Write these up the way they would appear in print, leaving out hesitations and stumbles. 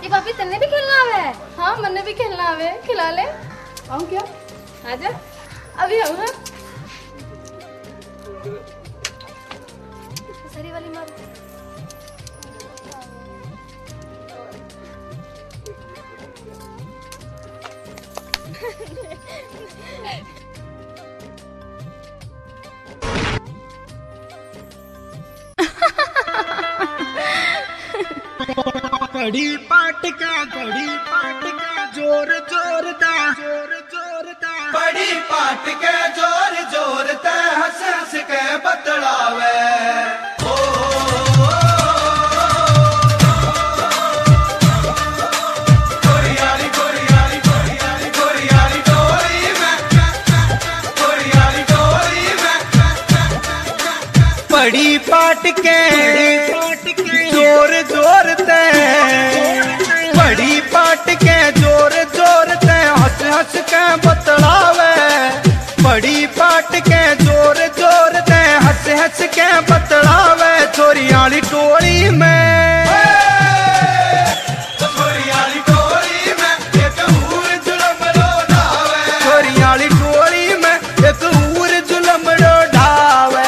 भाभी तन्ने भी खेलना आवे? हाँ मन्ने भी खेलना आवे, खिला ले। आऊँ क्या? आजा अभी आऊँ। सरी वाली मारो। घड़ी पाट का जोर जोरदा बड़ी पाट के जोर जोरदा हंस हंस के बतलावे। बड़ी पाट के जोर जोरते बड़ी पाट के जोर जोरते हंस हंस के बतलावे। बड़ी पाट के जोर जोरते हंस हंस के बतलावे। छोरी आली टोली में एक ऊर जुलम ढावे। छोरी आली टोली में एक ऊर जुलम ढावे।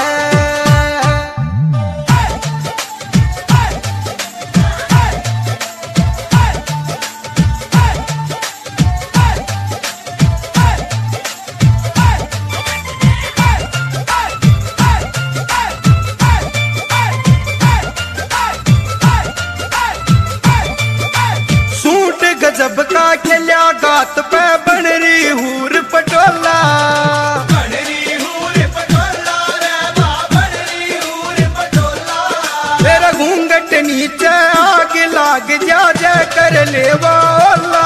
गजब का खिल्या गात पे बन रही हूर पटोला। तेरा घूंघट नीचे आग लाग जा जय कर लेवा ओला।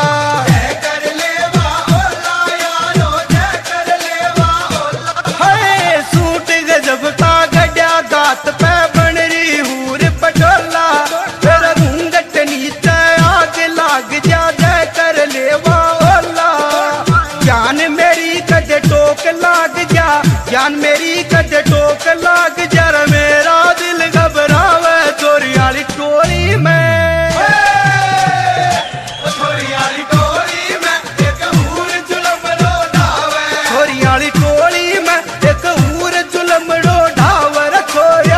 हाय सूट गजब का गड्या गात पे बन रही हूर पटोला। तेरा घूंघट नीचे लाग जा जय कर लेवा ओला। जान मेरी कद टोक लाग जा, जान मेरी कद टोक लाग जा रे मेरा दिल घबरावे। चोरी वाली टोली में छोरी वाली टोली में एक ऊर जुलम ढावे। छोरी वाली टोली में एक ऊर जुलम ढावे रे छोरिया।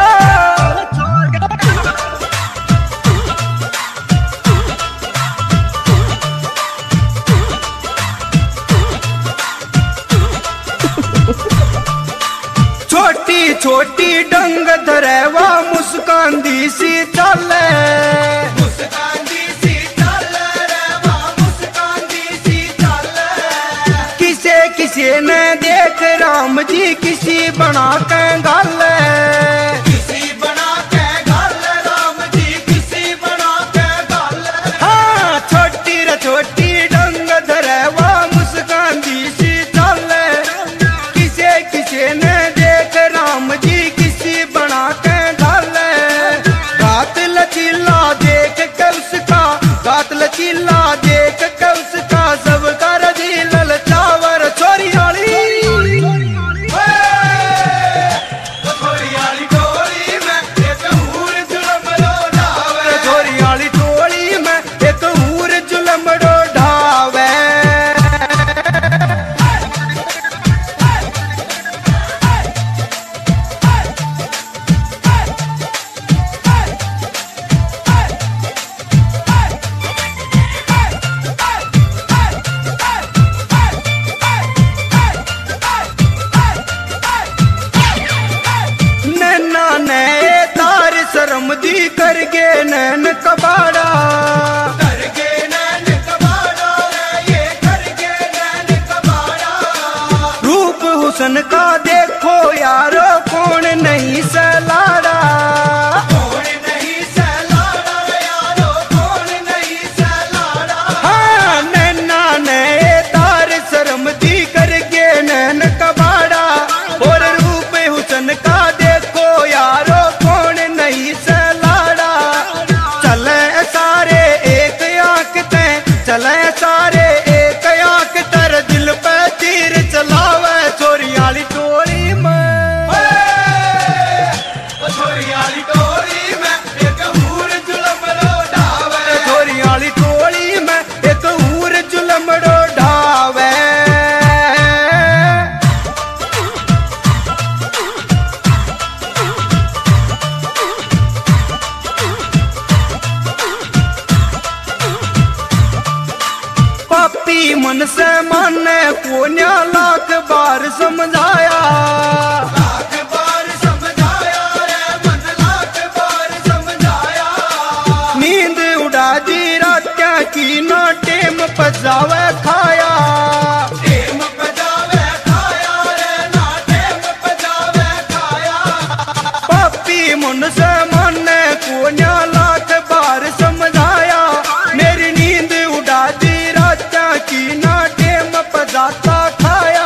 छोटी छोटी डंग धरेवा मुस्कान दी सी चले। मुस्कान दी सी चले रेवा मुस्कान दी सी चले। किसे किसे ने देख राम जी किसी बना के गल। किसी बना के गल राम जी किसी बना के गल। हाँ छोटी रे छोटी डंग धरेवा मुस्कान दी सी चले। किसे किसे ने राम जी किसी बना के गल। गात लचीला देख के उसका, गात लचीला देख के उसका सब कर दी ललचावर। छोरी वाली टोली में एक ऊर जुलम ढावे। छोरी वाली टोली में एक ऊर जुलम ढावे। शर्म दी कर गे नैन कबाड़ा। कर गे नैन कबाड़ा ये कर गे नैन कबाड़ा। रूप हुस्न का देखो यारो कौन नहीं सलाड़ा। कौन नहीं सलाड़ा यारो कौन नहीं सलाड़ा। हाँ नैना नए तार शर्म दी कर गे नैन कबाड़ा। और रूप हुस्न का देखो यारो कौन नहीं सलाड़ा। चले सारे एक आंख ते चले सारे एक आंख तर दिल पे तीर चलावे। चोरी वाली टोली माने कोन्या लाख बार समझाया, लाख बार समझाया रे मन, लाख बार समझाया। नींद उड़ा दी रात्या की ना टेम पजावे खाया, टेम पजावे खाया रे ना टेम पजावे खाया। पापी मन से माने कोन्या लाख बार समझाया, मेरी नींद उड़ा दी रात्या की ना टेम पजाता खाया।